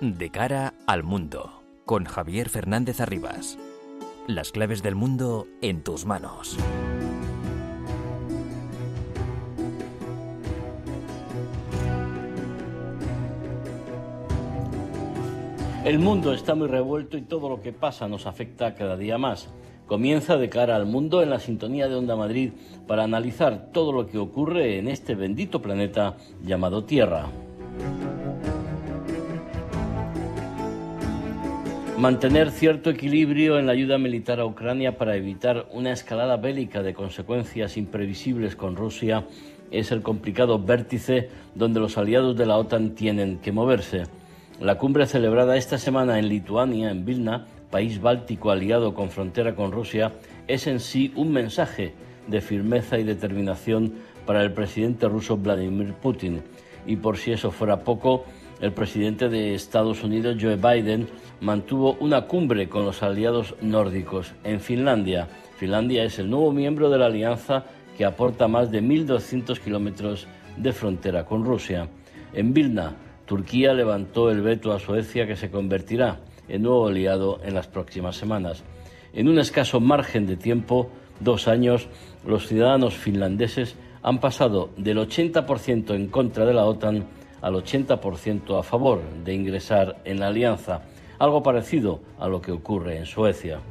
De cara al mundo, con Javier Fernández Arribas. Las claves del mundo en tus manos. El mundo está muy revuelto y todo lo que pasa nos afecta cada día más. Comienza De cara al mundo en la sintonía de Onda Madrid para analizar todo lo que ocurre en este bendito planeta llamado Tierra. Mantener cierto equilibrio en la ayuda militar a Ucrania para evitar una escalada bélica de consecuencias imprevisibles con Rusia es el complicado vértice donde los aliados de la OTAN tienen que moverse. La cumbre celebrada esta semana en Lituania, en Vilna, país báltico aliado con frontera con Rusia, es en sí un mensaje de firmeza y determinación para el presidente ruso Vladimir Putin. Y por si eso fuera poco, el presidente de Estados Unidos, Joe Biden, mantuvo una cumbre con los aliados nórdicos en Finlandia. Finlandia es el nuevo miembro de la alianza que aporta más de 1.200 kilómetros de frontera con Rusia. En Vilna, Turquía levantó el veto a Suecia, que se convertirá en nuevo aliado en las próximas semanas. En un escaso margen de tiempo, 2 años, los ciudadanos finlandeses han pasado del 80% en contra de la OTAN al 80% a favor de ingresar en la alianza, algo parecido a lo que ocurre en Suecia.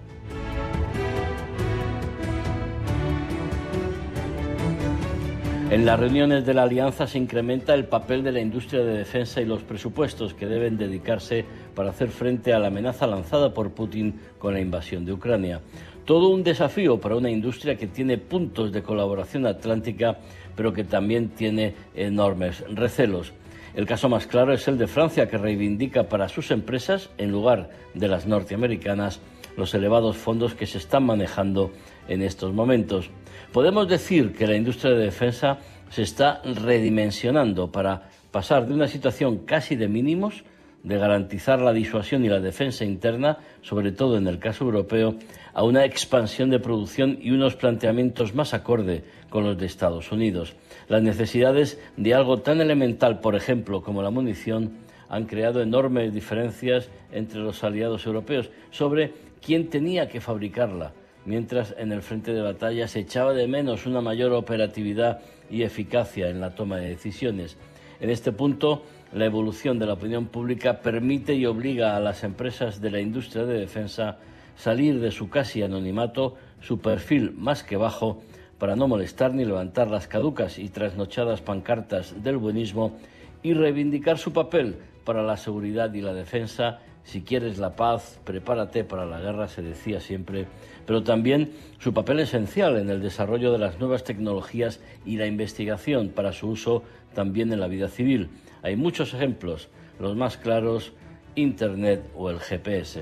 En las reuniones de la alianza se incrementa el papel de la industria de defensa y los presupuestos que deben dedicarse para hacer frente a la amenaza lanzada por Putin con la invasión de Ucrania. Todo un desafío para una industria que tiene puntos de colaboración atlántica, pero que también tiene enormes recelos. El caso más claro es el de Francia, que reivindica para sus empresas, en lugar de las norteamericanas, los elevados fondos que se están manejando en estos momentos. Podemos decir que la industria de defensa se está redimensionando para pasar de una situación casi de mínimos, de garantizar la disuasión y la defensa interna, sobre todo en el caso europeo, a una expansión de producción y unos planteamientos más acorde con los de Estados Unidos. Las necesidades de algo tan elemental, por ejemplo, como la munición, han creado enormes diferencias entre los aliados europeos sobre quién tenía que fabricarla, mientras en el frente de batalla se echaba de menos una mayor operatividad y eficacia en la toma de decisiones. En este punto, la evolución de la opinión pública permite y obliga a las empresas de la industria de defensa salir de su casi anonimato, su perfil más que bajo, para no molestar ni levantar las caducas y trasnochadas pancartas del buenismo, y reivindicar su papel para la seguridad y la defensa. Si quieres la paz, prepárate para la guerra, se decía siempre, pero también su papel esencial en el desarrollo de las nuevas tecnologías y la investigación para su uso también en la vida civil. Hay muchos ejemplos, los más claros, Internet o el GPS.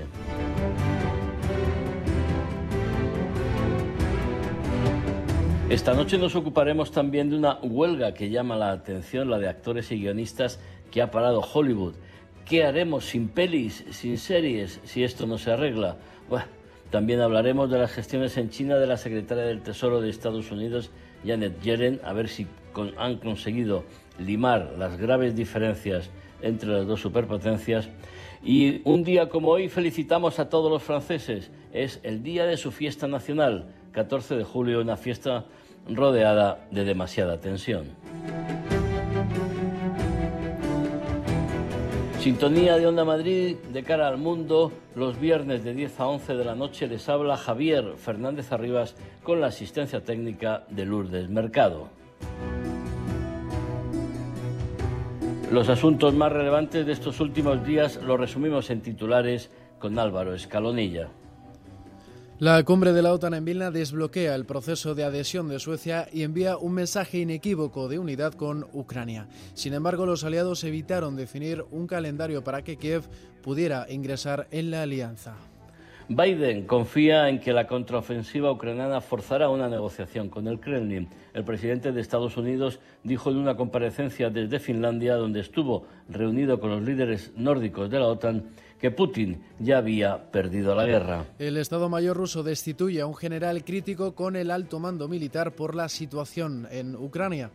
Esta noche nos ocuparemos también de una huelga que llama la atención, la de actores y guionistas, que ha parado Hollywood. ¿Qué haremos sin pelis, sin series, si esto no se arregla? Bueno, también hablaremos de las gestiones en China de la secretaria del Tesoro de Estados Unidos, Janet Yellen, a ver si han conseguido limar las graves diferencias entre las dos superpotencias. Y un día como hoy felicitamos a todos los franceses. Es el día de su fiesta nacional, 14 de julio, una fiesta rodeada de demasiada tensión. Sintonía de Onda Madrid, de cara al mundo, los viernes de 10 a 11 de la noche les habla Javier Fernández Arribas con la asistencia técnica de Lourdes Mercado. Los asuntos más relevantes de estos últimos días los resumimos en titulares con Álvaro Escalonilla. La cumbre de la OTAN en Vilna desbloquea el proceso de adhesión de Suecia y envía un mensaje inequívoco de unidad con Ucrania. Sin embargo, los aliados evitaron definir un calendario para que Kiev pudiera ingresar en la alianza. Biden confía en que la contraofensiva ucraniana forzará una negociación con el Kremlin. El presidente de Estados Unidos dijo en una comparecencia desde Finlandia, donde estuvo reunido con los líderes nórdicos de la OTAN, que Putin ya había perdido la guerra. El Estado Mayor ruso destituye a un general crítico con el alto mando militar por la situación en Ucrania.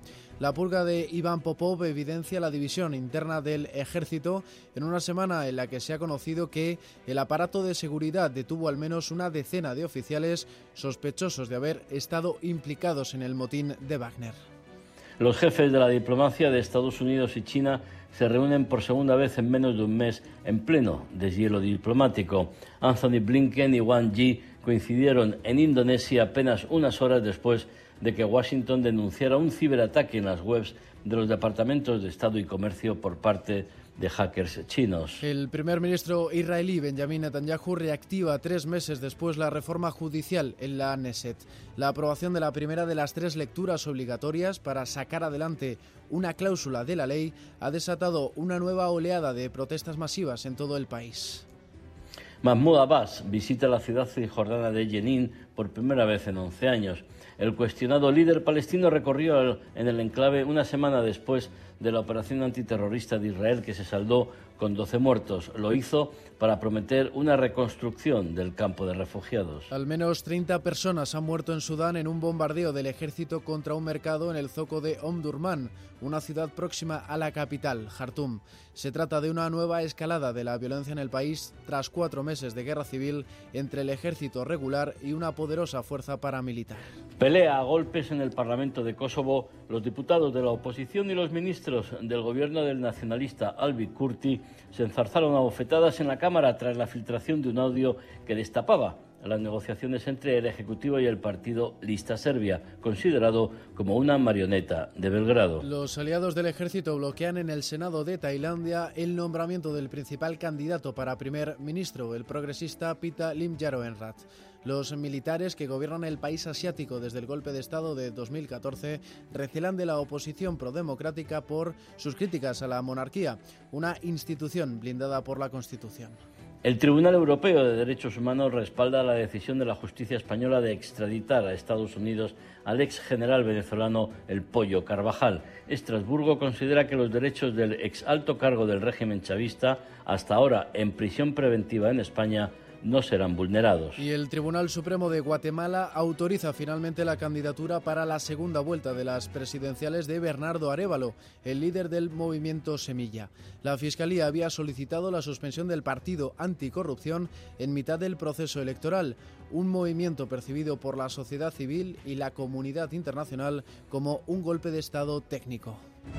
La purga de Iván Popov evidencia la división interna del ejército en una semana en la que se ha conocido que el aparato de seguridad detuvo al menos una decena de oficiales sospechosos de haber estado implicados en el motín de Wagner. Los jefes de la diplomacia de Estados Unidos y China se reúnen por segunda vez en menos de un mes en pleno deshielo diplomático. Anthony Blinken y Wang Yi coincidieron en Indonesia apenas unas horas después de que Washington denunciara un ciberataque en las webs de los departamentos de Estado y Comercio por parte de hackers chinos. El primer ministro israelí Benjamin Netanyahu reactiva 3 meses después la reforma judicial en la Knesset. La aprobación de la primera de las 3 lecturas obligatorias para sacar adelante una cláusula de la ley ha desatado una nueva oleada de protestas masivas en todo el país. Mahmoud Abbas visita la ciudad cisjordana de Jenin por primera vez en 11 años. El cuestionado líder palestino recorrió en el enclave una semana después de la operación antiterrorista de Israel que se saldó con 12 muertos. Lo hizo para prometer una reconstrucción del campo de refugiados. Al menos 30 personas han muerto en Sudán en un bombardeo del ejército contra un mercado en el zoco de Omdurman, una ciudad próxima a la capital, Jartum. Se trata de una nueva escalada de la violencia en el país tras 4 meses de guerra civil entre el ejército regular y una poderosa fuerza paramilitar. Pelea a golpes en el Parlamento de Kosovo. Los diputados de la oposición y los ministros del gobierno del nacionalista Albi Kurti se enzarzaron a bofetadas en la Cámara tras la filtración de un audio que destapaba las negociaciones entre el Ejecutivo y el partido Lista Serbia, considerado como una marioneta de Belgrado. Los aliados del ejército bloquean en el Senado de Tailandia el nombramiento del principal candidato para primer ministro, el progresista Pita Limjaroenrat. Los militares que gobiernan el país asiático desde el golpe de Estado de 2014 recelan de la oposición prodemocrática por sus críticas a la monarquía, una institución blindada por la Constitución. El Tribunal Europeo de Derechos Humanos respalda la decisión de la justicia española de extraditar a Estados Unidos al ex general venezolano El Pollo Carvajal. Estrasburgo considera que los derechos del ex alto cargo del régimen chavista, hasta ahora en prisión preventiva en España, no serán vulnerados. Y el Tribunal Supremo de Guatemala autoriza finalmente la candidatura para la segunda vuelta de las presidenciales de Bernardo Arévalo, el líder del movimiento Semilla. La Fiscalía había solicitado la suspensión del partido anticorrupción en mitad del proceso electoral, un movimiento percibido por la sociedad civil y la comunidad internacional como un golpe de Estado técnico.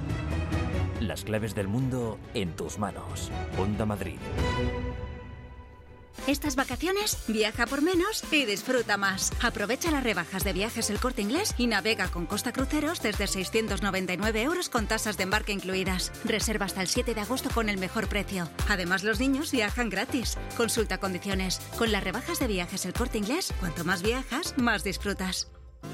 Las claves del mundo en tus manos. Onda Madrid. Estas vacaciones, viaja por menos y disfruta más. Aprovecha las rebajas de Viajes El Corte Inglés y navega con Costa Cruceros desde 699 € con tasas de embarque incluidas. Reserva hasta el 7 de agosto con el mejor precio. Además, los niños viajan gratis. Consulta condiciones. Con las rebajas de Viajes El Corte Inglés, cuanto más viajas, más disfrutas.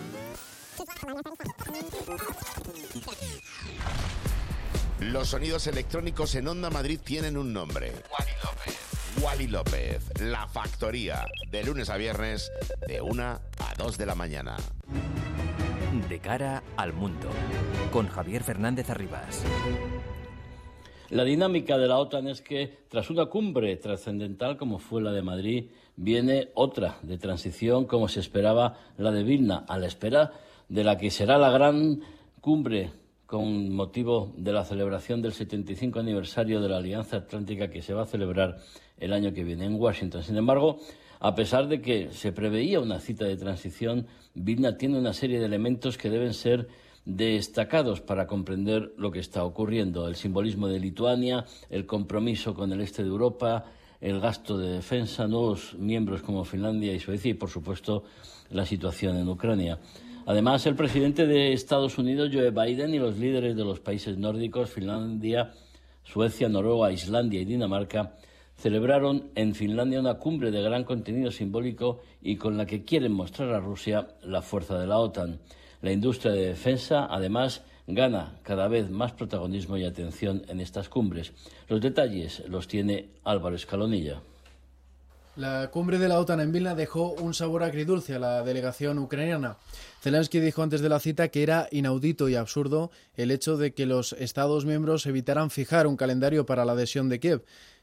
Los sonidos electrónicos en Onda Madrid tienen un nombre. Wally López, La Factoría, de lunes a viernes, de 1 a 2 de la mañana. De cara al mundo, con Javier Fernández Arribas. La dinámica de la OTAN es que, tras una cumbre trascendental como fue la de Madrid, viene otra de transición como se esperaba la de Vilna, a la espera de la que será la gran cumbre con motivo de la celebración del 75 aniversario de la Alianza Atlántica que se va a celebrar el año que viene en Washington. Sin embargo, a pesar de que se preveía una cita de transición, Vilna tiene una serie de elementos que deben ser destacados para comprender lo que está ocurriendo. El simbolismo de Lituania, el compromiso con el este de Europa, el gasto de defensa, nuevos miembros como Finlandia y Suecia y, por supuesto, la situación en Ucrania. Además, el presidente de Estados Unidos, Joe Biden, y los líderes de los países nórdicos, Finlandia, Suecia, Noruega, Islandia y Dinamarca, celebraron en Finlandia una cumbre de gran contenido simbólico y con la que quieren mostrar a Rusia la fuerza de la OTAN. La industria de defensa, además, gana cada vez más protagonismo y atención en estas cumbres. Los detalles los tiene Álvaro Escalonilla. La cumbre de la OTAN en Vilna dejó un sabor agridulce a la delegación ucraniana. Zelensky dijo antes de la cita que era inaudito y absurdo el hecho de que los Estados miembros evitaran fijar un calendario para la adhesión de Kiev.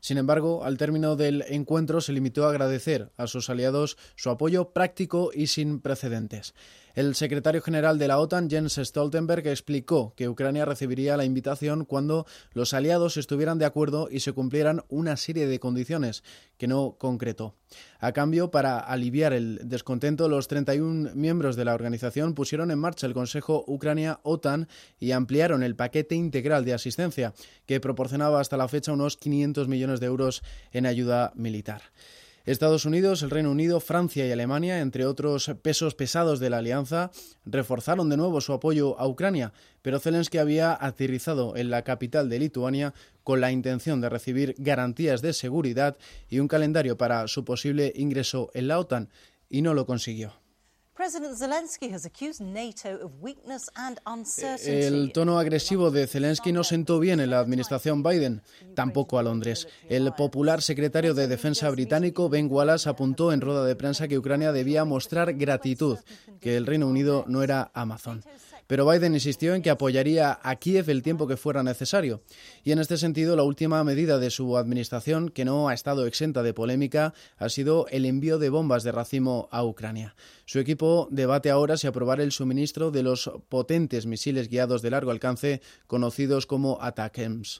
Sin embargo, al término del encuentro se limitó a agradecer a sus aliados su apoyo práctico y sin precedentes. El secretario general de la OTAN, Jens Stoltenberg, explicó que Ucrania recibiría la invitación cuando los aliados estuvieran de acuerdo y se cumplieran una serie de condiciones que no concretó. A cambio, para aliviar el descontento, los 31 miembros de la organización pusieron en marcha el Consejo Ucrania-OTAN y ampliaron el paquete integral de asistencia, que proporcionaba hasta la fecha unos 500 millones de euros en ayuda militar. Estados Unidos, el Reino Unido, Francia y Alemania, entre otros pesos pesados de la alianza, reforzaron de nuevo su apoyo a Ucrania, pero Zelensky había aterrizado en la capital de Lituania con la intención de recibir garantías de seguridad y un calendario para su posible ingreso en la OTAN, y no lo consiguió. El tono agresivo de Zelensky no sentó bien en la administración Biden, tampoco a Londres. El popular secretario de Defensa británico Ben Wallace apuntó en rueda de prensa que Ucrania debía mostrar gratitud, que el Reino Unido no era Amazon. Pero Biden insistió en que apoyaría a Kiev el tiempo que fuera necesario. Y en este sentido, la última medida de su administración, que no ha estado exenta de polémica, ha sido el envío de bombas de racimo a Ucrania. Su equipo debate ahora si aprobar el suministro de los potentes misiles guiados de largo alcance, conocidos como ATACMS.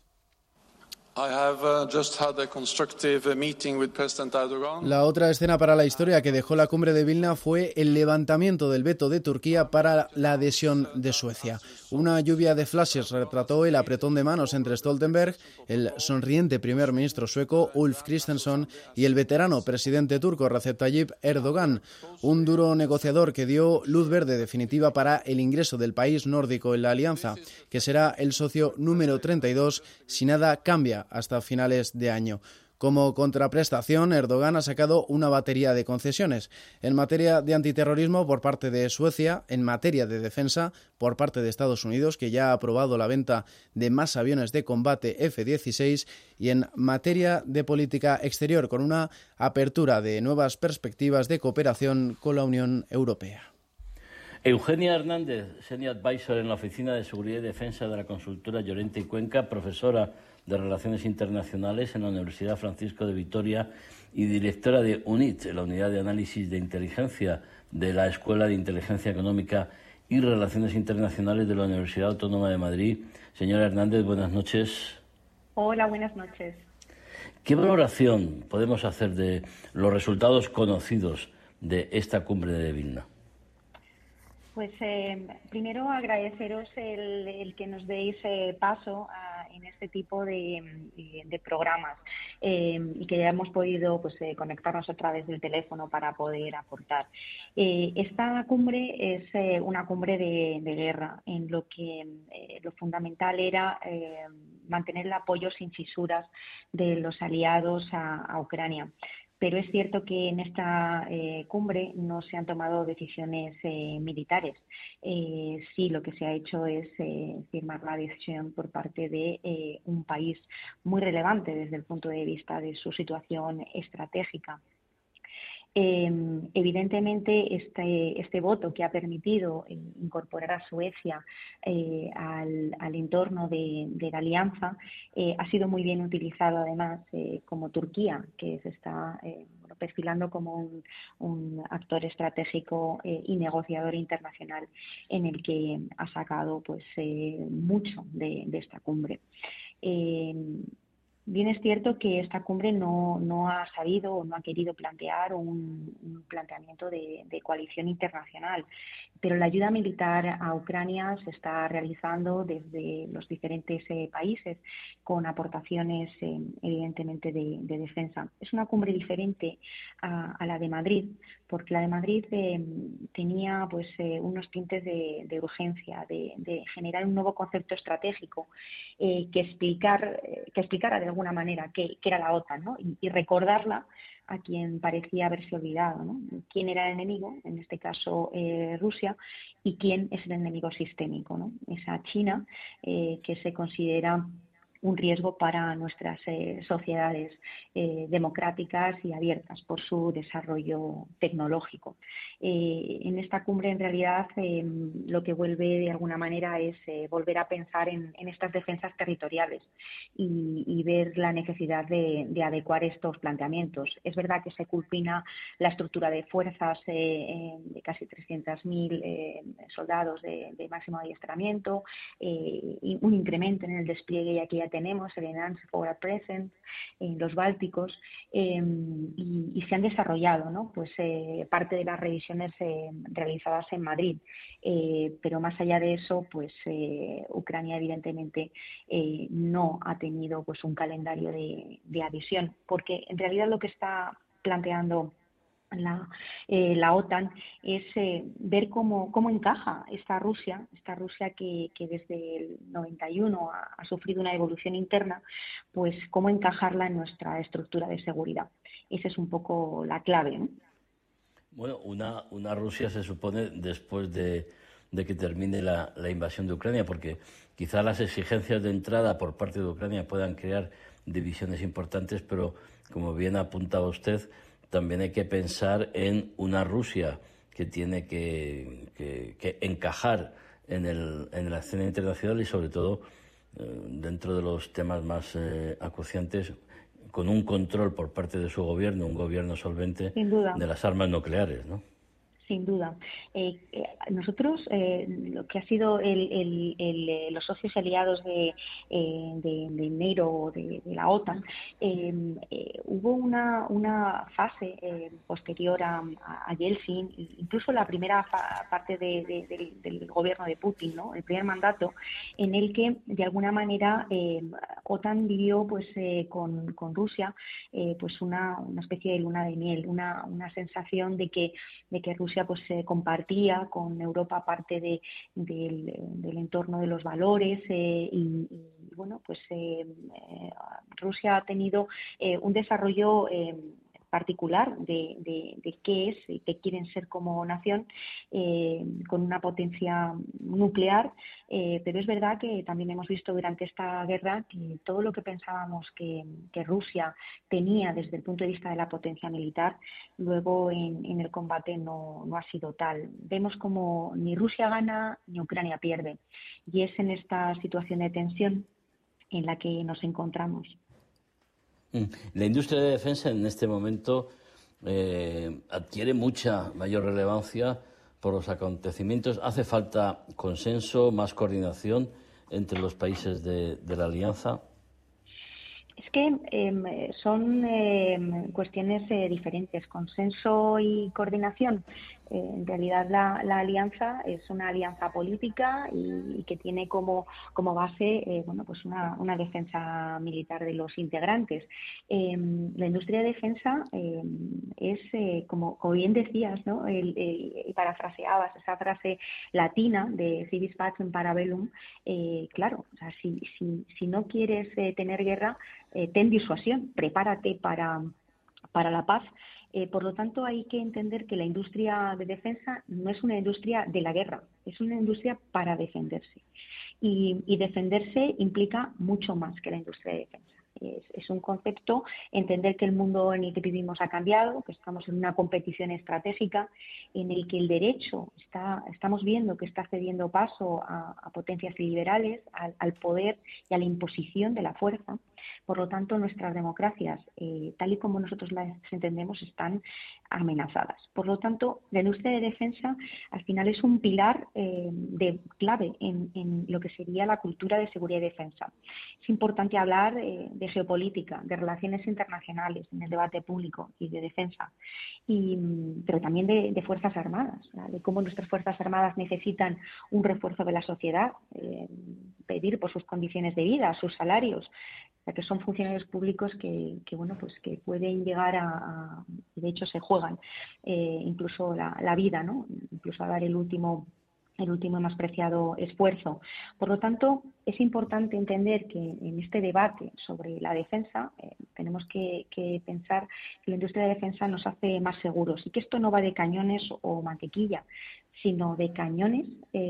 La otra escena para la historia que dejó la cumbre de Vilna fue el levantamiento del veto de Turquía para la adhesión de Suecia. Una lluvia de flashes retrató el apretón de manos entre Stoltenberg, el sonriente primer ministro sueco Ulf Kristersson y el veterano presidente turco Recep Tayyip Erdogan, un duro negociador que dio luz verde definitiva para el ingreso del país nórdico en la alianza, que será el socio número 32 si nada cambia hasta finales de año. Como contraprestación, Erdogan ha sacado una batería de concesiones en materia de antiterrorismo por parte de Suecia, en materia de defensa por parte de Estados Unidos, que ya ha aprobado la venta de más aviones de combate F-16, y en materia de política exterior, con una apertura de nuevas perspectivas de cooperación con la Unión Europea. Eugenia Hernández, Senior Advisor en la Oficina de Seguridad y Defensa de la consultora Llorente y Cuenca, profesora de Relaciones Internacionales en la Universidad Francisco de Vitoria y directora de UNIT, la Unidad de Análisis de Inteligencia de la Escuela de Inteligencia Económica y Relaciones Internacionales de la Universidad Autónoma de Madrid. Señora Hernández, buenas noches. Hola, buenas noches. ¿Qué valoración podemos hacer de los resultados conocidos de esta cumbre de Vilna? Pues primero agradeceros el que nos deis paso en este tipo de programas y que hayamos podido conectarnos a través del teléfono para poder aportar. Esta cumbre es una cumbre de guerra, en lo que lo fundamental era mantener el apoyo sin fisuras de los aliados a Ucrania. Pero es cierto que en esta cumbre no se han tomado decisiones militares. Sí, lo que se ha hecho es firmar la decisión por parte de un país muy relevante desde el punto de vista de su situación estratégica. Evidentemente, este voto que ha permitido incorporar a Suecia al entorno de la alianza ha sido muy bien utilizado, además, como Turquía, que se está perfilando como un actor estratégico y negociador internacional, en el que ha sacado mucho de esta cumbre. Bien es cierto que esta cumbre no ha sabido o no ha querido plantear un planteamiento de coalición internacional, pero la ayuda militar a Ucrania se está realizando desde los diferentes países con aportaciones evidentemente de defensa. Es una cumbre diferente a la de Madrid, porque la de Madrid tenía unos tintes de urgencia, de generar un nuevo concepto estratégico que explicara de alguna manera qué era la OTAN, ¿no? y recordarla a quien parecía haberse olvidado, ¿no? Quién era el enemigo, en este caso Rusia, y quién es el enemigo sistémico, ¿no? Esa China que se considera un riesgo para nuestras sociedades democráticas y abiertas por su desarrollo tecnológico. En esta cumbre, en realidad, lo que vuelve de alguna manera es volver a pensar en estas defensas territoriales y ver la necesidad de adecuar estos planteamientos. Es verdad que se culmina la estructura de fuerzas de casi 300.000 soldados de máximo adiestramiento, y un incremento en el despliegue, y aquí ya tenemos el Enhanced Forward Presence en los Bálticos, y se han desarrollado, ¿no? Pues parte de las revisiones realizadas en Madrid, pero más allá de eso, pues Ucrania evidentemente no ha tenido pues un calendario de adhesión, porque en realidad lo que está planteando la OTAN es ver cómo encaja esta Rusia que desde el 91 ha sufrido una evolución interna, pues cómo encajarla en nuestra estructura de seguridad. Esa es un poco la clave, ¿no? Bueno, una Rusia se supone después de que termine la invasión de Ucrania, porque quizá las exigencias de entrada por parte de Ucrania puedan crear divisiones importantes, pero como bien apuntaba usted, también hay que pensar en una Rusia que tiene que encajar en la escena internacional y, sobre todo, dentro de los temas más acuciantes, con un control por parte de su gobierno, un gobierno solvente de las armas nucleares, ¿no? Sin duda. Nosotros, lo que ha sido los socios y aliados de enero de la OTAN, hubo una fase posterior a Yeltsin, incluso la primera parte del gobierno de Putin, ¿no? El primer mandato, en el que de alguna manera OTAN vivió pues con Rusia pues una especie de luna de miel, una sensación de que Rusia pues compartía con Europa parte del entorno de los valores, y bueno, pues Rusia ha tenido un desarrollo particular de qué es y qué quieren ser como nación, con una potencia nuclear, pero es verdad que también hemos visto durante esta guerra que todo lo que pensábamos que Rusia tenía desde el punto de vista de la potencia militar, luego en el combate no ha sido tal. Vemos como ni Rusia gana ni Ucrania pierde, y es en esta situación de tensión en la que nos encontramos. La industria de defensa en este momento adquiere mucha mayor relevancia por los acontecimientos. ¿Hace falta consenso, más coordinación entre los países de la alianza? Es que son cuestiones diferentes. Consenso y coordinación. En realidad la alianza es una alianza política y que tiene como base bueno, pues una defensa militar de los integrantes. La industria de defensa es, como bien decías, ¿no? Y parafraseabas esa frase latina de si vis pacem para bellum. Claro, o sea, si no quieres tener guerra, ten disuasión, prepárate para la paz. Por lo tanto, hay que entender que la industria de defensa no es una industria de la guerra, es una industria para defenderse. Y defenderse implica mucho más que la industria de defensa. Es un concepto, entender que el mundo en el que vivimos ha cambiado, que estamos en una competición estratégica en el que el derecho estamos viendo que está cediendo paso a potencias liberales, al poder y a la imposición de la fuerza. Por lo tanto, nuestras democracias, tal y como nosotros las entendemos, están amenazadas. Por lo tanto, la industria de defensa al final es un pilar clave en lo que sería la cultura de seguridad y defensa. Es importante hablar de geopolítica, de relaciones internacionales en el debate público y de defensa, pero también de Fuerzas Armadas, ¿verdad? De cómo nuestras Fuerzas Armadas necesitan un refuerzo de la sociedad, pedir por sus condiciones de vida, sus salarios, ya que son funcionarios públicos que bueno, pues que pueden llegar y de hecho se juegan incluso la vida, ¿no? Incluso a dar el último y más preciado esfuerzo. Por lo tanto, es importante entender que en este debate sobre la defensa tenemos que pensar que la industria de defensa nos hace más seguros y que esto no va de cañones o mantequilla, sino de cañones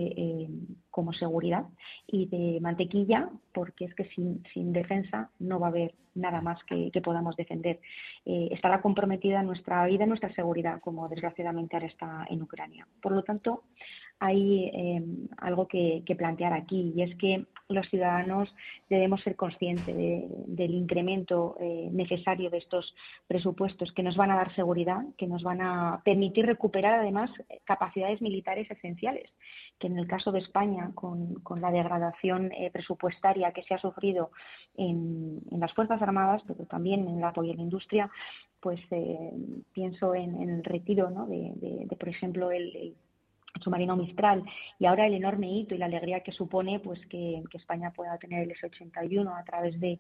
como seguridad y de mantequilla, porque es que sin defensa no va a haber nada más que podamos defender. Estará comprometida nuestra vida, nuestra seguridad, como desgraciadamente ahora está en Ucrania. Por lo tanto, hay algo que plantear aquí, y es que los ciudadanos debemos ser conscientes del incremento necesario de estos presupuestos que nos van a dar seguridad, que nos van a permitir recuperar además capacidades militares esenciales, que en el caso de España, con la degradación presupuestaria que se ha sufrido en las Fuerzas Armadas, pero también en el apoyo a la industria, pues pienso en el retiro, ¿no?, de por ejemplo, el submarino Mistral, y ahora el enorme hito y la alegría que supone pues que España pueda tener el S-81 a través de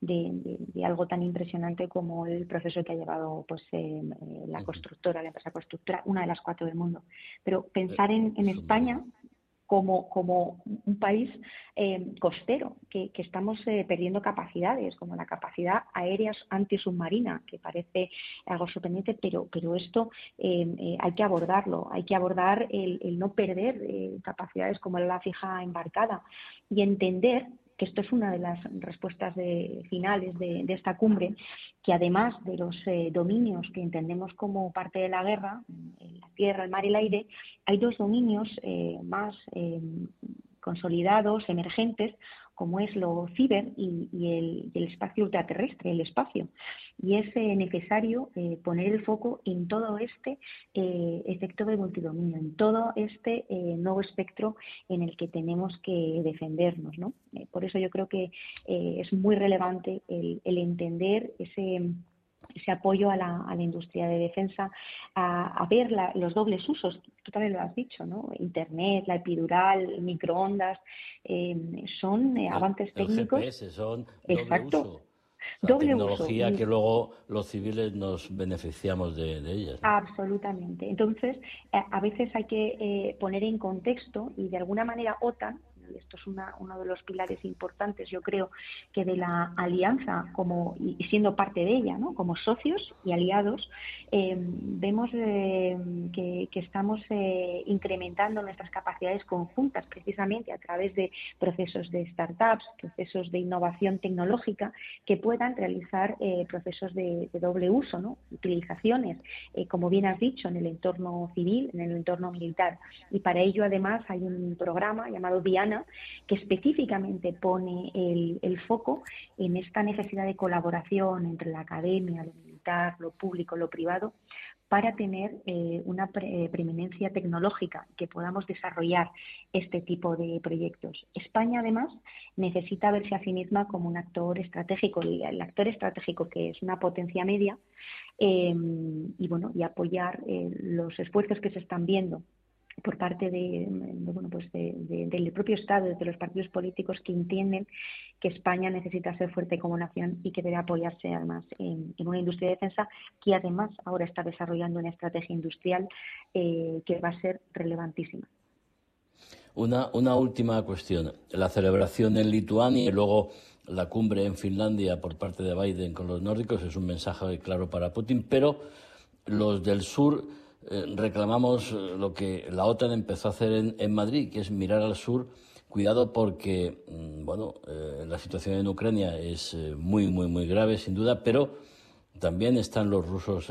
algo tan impresionante como el proceso que ha llevado pues la constructora, la empresa constructora, una de las 4 del mundo. Pero pensar en España como un país costero, que estamos perdiendo capacidades, como la capacidad aérea antisubmarina, que parece algo sorprendente, pero esto hay que abordarlo, hay que abordar el no perder capacidades como la fija embarcada y entender que esto es una de las respuestas finales de esta cumbre, que además de los dominios que entendemos como parte de la guerra, la tierra, el mar y el aire, hay 2 dominios más consolidados, emergentes, como es lo ciber y el espacio ultraterrestre, el espacio. Y es necesario poner el foco en todo este efecto de multidominio, en todo este nuevo espectro en el que tenemos que defendernos, ¿no? Por eso yo creo que es muy relevante el entender ese apoyo a la industria de defensa, a ver los dobles usos. Tú también lo has dicho, ¿no? Internet, la epidural, microondas, son avances técnicos. El GPS son Exacto. doble uso. O sea, Doble tecnología uso. que luego los civiles nos beneficiamos de ellas, ¿no? Absolutamente. Entonces, a veces hay que poner en contexto, y de alguna manera OTAN, esto es uno de los pilares importantes, yo creo, que de la alianza, y siendo parte de ella, ¿no?, como socios y aliados, vemos que estamos incrementando nuestras capacidades conjuntas precisamente a través de procesos de startups, procesos de innovación tecnológica que puedan realizar procesos de doble uso, ¿no?, utilizaciones, como bien has dicho, en el entorno civil, en el entorno militar. Y para ello, además, hay un programa llamado Diana, que específicamente pone el foco en esta necesidad de colaboración entre la academia, lo militar, lo público, lo privado, para tener una preeminencia tecnológica, que podamos desarrollar este tipo de proyectos. España, además, necesita verse a sí misma como un actor estratégico, el actor estratégico que es una potencia media, y apoyar los esfuerzos que se están viendo por parte del propio Estado, de los partidos políticos, que entienden que España necesita ser fuerte como nación y que debe apoyarse además en una industria de defensa que además ahora está desarrollando una estrategia industrial que va a ser relevantísima. Una última cuestión. La celebración en Lituania y luego la cumbre en Finlandia por parte de Biden con los nórdicos es un mensaje claro para Putin, pero los del sur reclamamos lo que la OTAN empezó a hacer en Madrid, que es mirar al sur. Cuidado porque, la situación en Ucrania es muy, muy, muy grave, sin duda, pero también están los rusos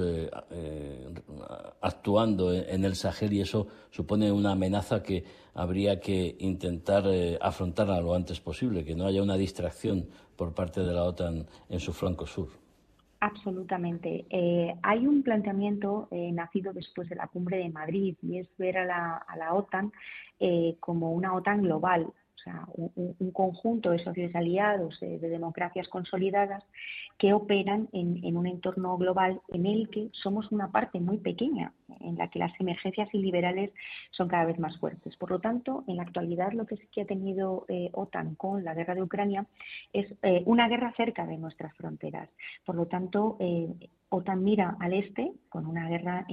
actuando en el Sahel, y eso supone una amenaza que habría que intentar afrontarla lo antes posible, que no haya una distracción por parte de la OTAN en su flanco sur. Absolutamente. Hay un planteamiento nacido después de la cumbre de Madrid, y es ver a la OTAN como una OTAN global, o sea, un conjunto de socios aliados de democracias consolidadas que operan en un entorno global en el que somos una parte muy pequeña, en la que las emergencias iliberales son cada vez más fuertes. Por lo tanto, en la actualidad lo que sí que ha tenido OTAN con la guerra de Ucrania es una guerra cerca de nuestras fronteras. Por lo tanto, OTAN mira al este con una guerra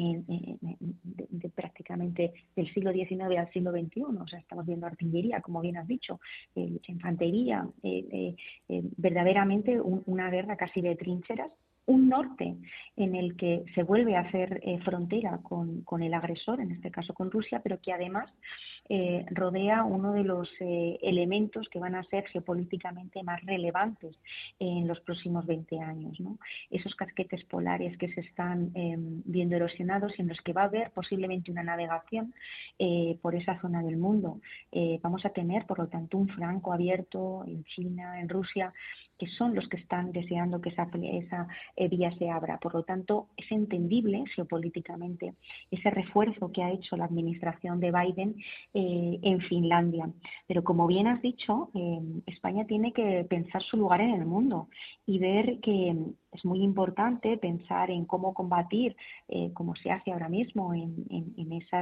de prácticamente del siglo XIX al siglo XXI. O sea, estamos viendo artillería, como bien has dicho, infantería, verdaderamente una guerra casi de trincheras. Un norte en el que se vuelve a hacer frontera con el agresor, en este caso con Rusia, pero que además rodea uno de los elementos que van a ser geopolíticamente más relevantes en los próximos 20 años, ¿no? Esos casquetes polares que se están viendo erosionados y en los que va a haber posiblemente una navegación por esa zona del mundo. Vamos a tener, por lo tanto, un flanco abierto en China, en Rusia, que son los que están deseando que esa vía se abra. Por lo tanto, es entendible geopolíticamente ese refuerzo que ha hecho la administración de Biden en Finlandia. Pero como bien has dicho, España tiene que pensar su lugar en el mundo y ver que es muy importante pensar en cómo combatir, como se hace ahora mismo en esas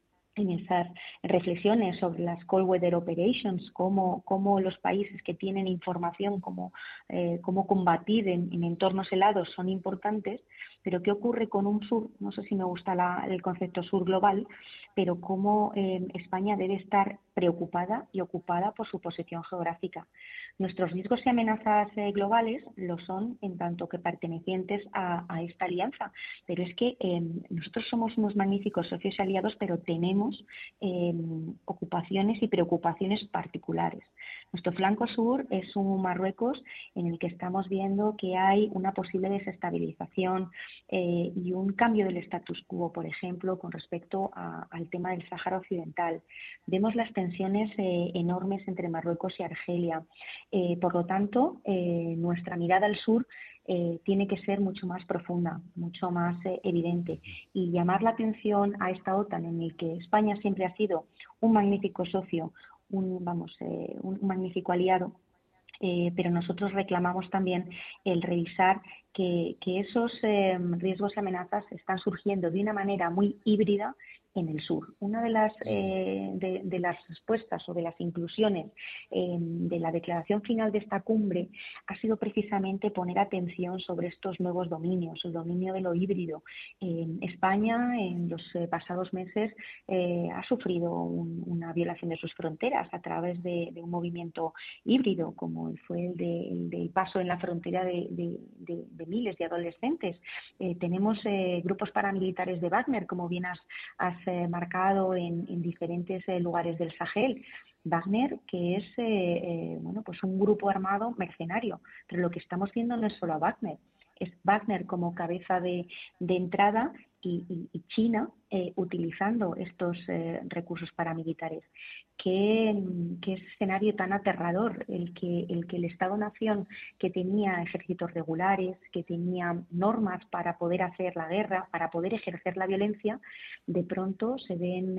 reflexiones sobre las Cold Weather Operations, cómo los países que tienen información, cómo combatir en entornos helados son importantes, pero ¿qué ocurre con un sur? No sé si me gusta el concepto sur global, pero cómo España debe estar preocupada y ocupada por su posición geográfica. Nuestros riesgos y amenazas globales lo son en tanto que pertenecientes a esta alianza, pero es que nosotros somos unos magníficos socios y aliados, pero tenemos ocupaciones y preocupaciones particulares. Nuestro flanco sur es un Marruecos en el que estamos viendo que hay una posible desestabilización y un cambio del status quo, por ejemplo, con respecto al tema del Sáhara Occidental. Vemos las tensiones enormes entre Marruecos y Argelia. Por lo tanto, nuestra mirada al sur tiene que ser mucho más profunda, mucho más evidente, y llamar la atención a esta OTAN en el que España siempre ha sido un magnífico socio, un magnífico aliado, pero nosotros reclamamos también el revisar que esos riesgos y amenazas están surgiendo de una manera muy híbrida en el sur. Una de las respuestas o de las inclusiones de la declaración final de esta cumbre ha sido precisamente poner atención sobre estos nuevos dominios, el dominio de lo híbrido. España en los pasados meses ha sufrido una violación de sus fronteras a través de un movimiento híbrido, como fue el del paso en la frontera de miles de adolescentes. Tenemos grupos paramilitares de Wagner, como bien has marcado en diferentes lugares del Sahel. Wagner, que es pues un grupo armado mercenario, pero lo que estamos viendo no es solo a Wagner, es Wagner como cabeza de entrada y China utilizando estos recursos paramilitares. ¿Qué escenario tan aterrador el que el Estado-nación, que tenía ejércitos regulares, que tenía normas para poder hacer la guerra, para poder ejercer la violencia, de pronto se ven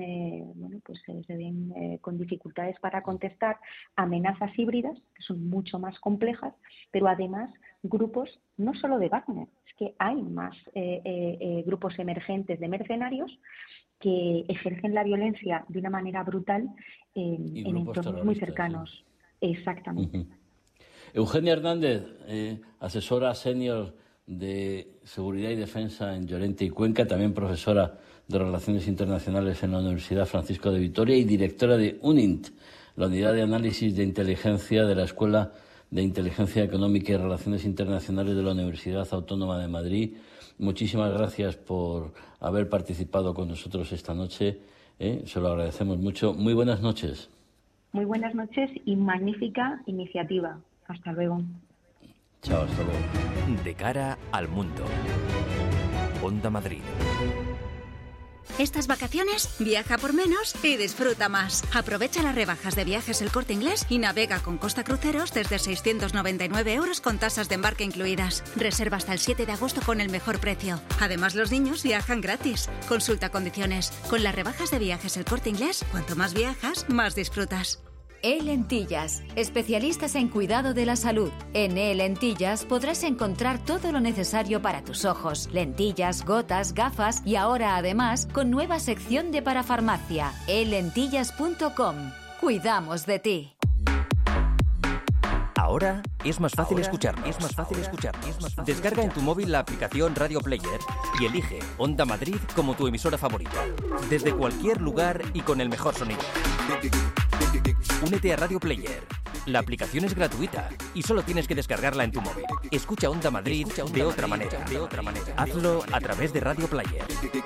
con dificultades para contestar amenazas híbridas que son mucho más complejas, pero además grupos no solo de Wagner, es que hay más grupos emergentes de mercenarios que ejercen la violencia de una manera brutal en entornos muy cercanos. ¿Sí? Exactamente. Eugenia Hernández, asesora senior de Seguridad y Defensa en Llorente y Cuenca, también profesora de Relaciones Internacionales en la Universidad Francisco de Vitoria y directora de UNINT, la Unidad de Análisis de Inteligencia de la Escuela de Inteligencia Económica y Relaciones Internacionales de la Universidad Autónoma de Madrid. Muchísimas gracias por haber participado con nosotros esta noche. Se lo agradecemos mucho. Muy buenas noches. Muy buenas noches y magnífica iniciativa. Hasta luego. Chao, hasta luego. De cara al mundo. Onda Madrid. Estas vacaciones, viaja por menos y disfruta más. Aprovecha las rebajas de Viajes El Corte Inglés y navega con Costa Cruceros desde 699 euros con tasas de embarque incluidas. Reserva hasta el 7 de agosto con el mejor precio. Además, los niños viajan gratis. Consulta condiciones. Con las rebajas de Viajes El Corte Inglés, cuanto más viajas, más disfrutas. E-Lentillas, especialistas en cuidado de la salud. En E-Lentillas podrás encontrar todo lo necesario para tus ojos, lentillas, gotas, gafas y ahora además con nueva sección de parafarmacia. elentillas.com. Cuidamos de ti. Ahora es más fácil escucharnos. Descarga en tu móvil la aplicación Radio Player y elige Onda Madrid como tu emisora favorita. Desde cualquier lugar y con el mejor sonido. Únete a Radio Player. La aplicación es gratuita y solo tienes que descargarla en tu móvil. Escucha Onda Madrid de otra manera. Hazlo a través de Radio Player.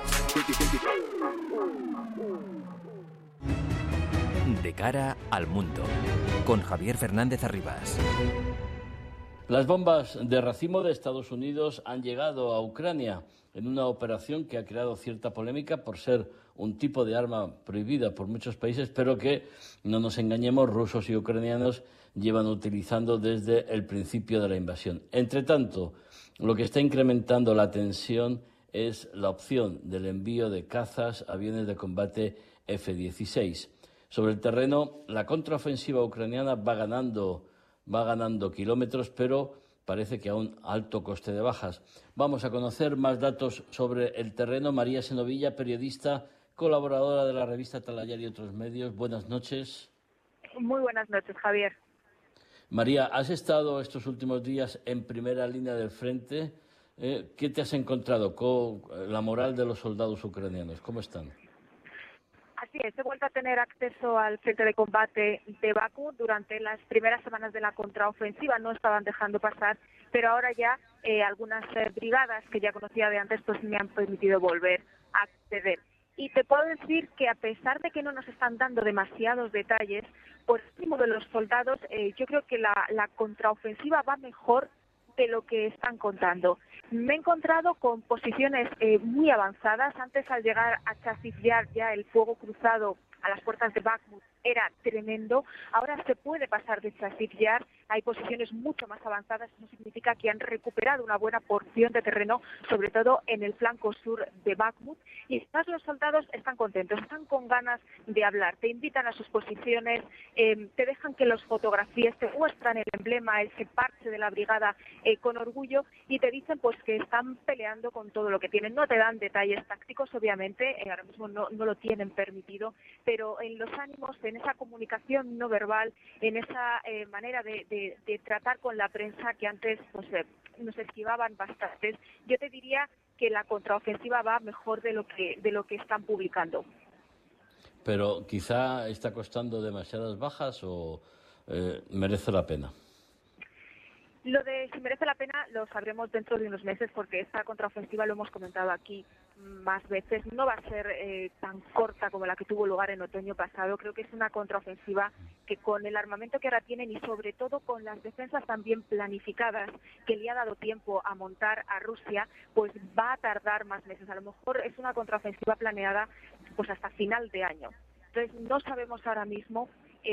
De cara al mundo, con Javier Fernández Arribas. Las bombas de racimo de Estados Unidos han llegado a Ucrania en una operación que ha creado cierta polémica por ser un tipo de arma prohibida por muchos países, pero que, no nos engañemos, rusos y ucranianos llevan utilizando desde el principio de la invasión. Entre tanto, lo que está incrementando la tensión es la opción del envío de cazas, aviones de combate F-16. Sobre el terreno, la contraofensiva ucraniana va ganando kilómetros, pero parece que a un alto coste de bajas. Vamos a conocer más datos sobre el terreno. María Senovilla, periodista, colaboradora de la revista Talayar y otros medios. Buenas noches. Muy buenas noches, Javier. María, has estado estos últimos días en primera línea del frente. ¿Qué te has encontrado con la moral de los soldados ucranianos? ¿Cómo están? Así es, he vuelto a tener acceso al frente de combate de Bakú. Durante las primeras semanas de la contraofensiva no estaban dejando pasar, pero ahora ya algunas brigadas que ya conocía de antes pues me han permitido volver a acceder. Y te puedo decir que a pesar de que no nos están dando demasiados detalles, por encima de los soldados, yo creo que la contraofensiva va mejor de lo que están contando. Me he encontrado con posiciones muy avanzadas. Antes, al llegar a Chasiv Yar, ya el fuego cruzado a las puertas de Bakhmut era tremendo. Ahora se puede pasar de Chasiv Yar, hay posiciones mucho más avanzadas. Eso significa que han recuperado una buena porción de terreno, sobre todo en el flanco sur de Bakhmut. Y además los soldados están contentos, están con ganas de hablar. Te invitan a sus posiciones, te dejan que los fotografíes, te muestran el emblema, ese parche de la brigada con orgullo, y te dicen pues que están peleando con todo lo que tienen. No te dan detalles tácticos, obviamente, ahora mismo no lo tienen permitido, pero en los ánimos, en esa comunicación no verbal, en esa manera de tratar con la prensa que antes nos esquivaban bastantes, yo te diría que la contraofensiva va mejor de lo que están publicando. Pero quizá está costando demasiadas bajas o merece la pena. Lo de si merece la pena lo sabremos dentro de unos meses, porque esta contraofensiva, lo hemos comentado aquí más veces, no va a ser tan corta como la que tuvo lugar en otoño pasado. Creo que es una contraofensiva que, con el armamento que ahora tienen y sobre todo con las defensas también planificadas que le ha dado tiempo a montar a Rusia, pues va a tardar más meses. A lo mejor es una contraofensiva planeada pues hasta final de año. Entonces no sabemos ahora mismo